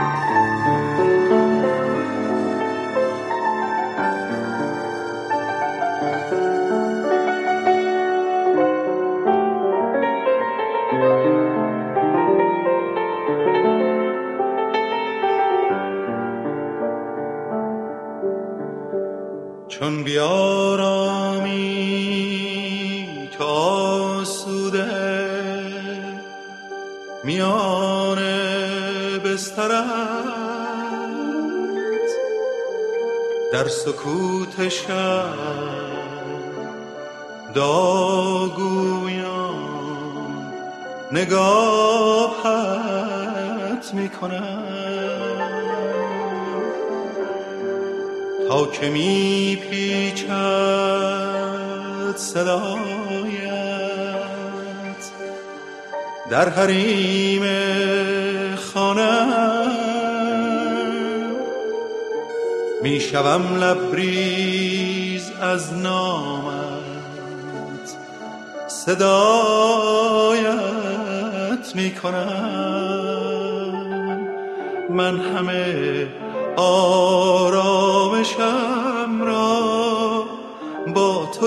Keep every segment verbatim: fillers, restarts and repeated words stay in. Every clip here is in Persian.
چون بیارامی تو آسوده میان بسترت، در سکوت شب داغگویان نگاهت میکنم تا که می پیچد صدایت در حریم خانم، می شوم لبریز از نامت، صدایت می کنم. من همه آرامشم را با تو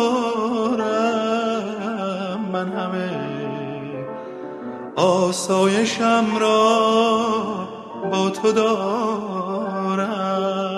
دارم، من همه آسایشم را با تو دارم.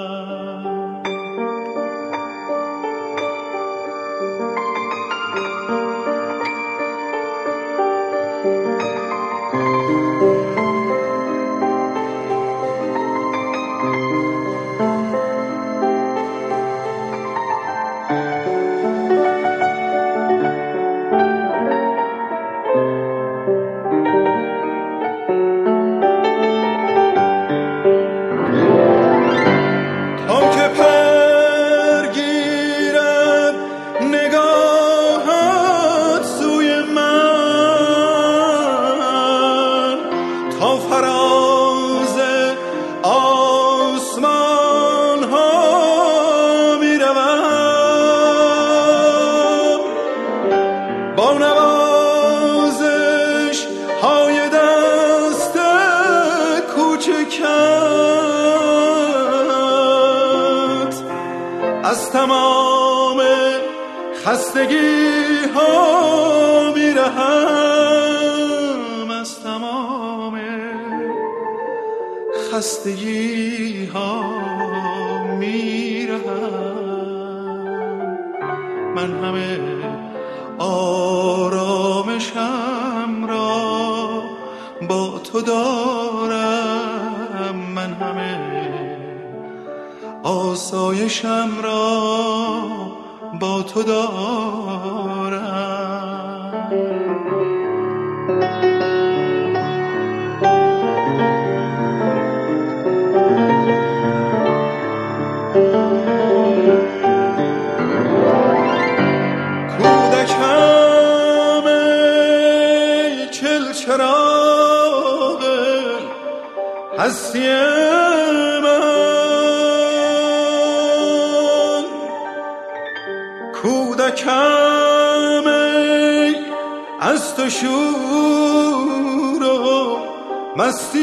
از تمام خستگی ها میرهم، از تمام خستگی ها میرهم. من همه آرامشم را با تو دارم، من همه آسایشم را با تو دارم. کودکم ای چلچراغ هستی کودکم ای از تو شور و مستی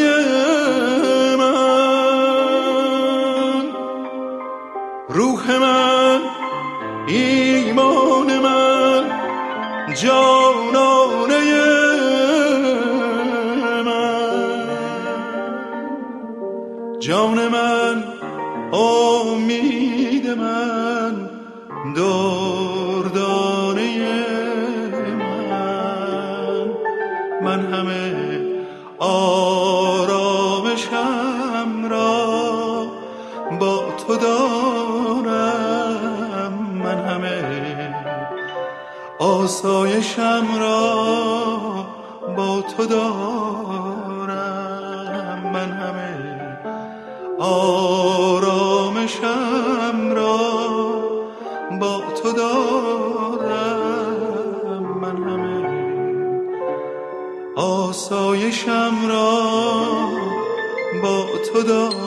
من، روح من، ایمان من، جانانه من، جان من، امید من، دردانه من. من همه آرامشم را با تو دارم، من همه آسایشم را با تو دارم، من همه آرامشم را با تو دارم، من همه آسایشم را با تو دارم.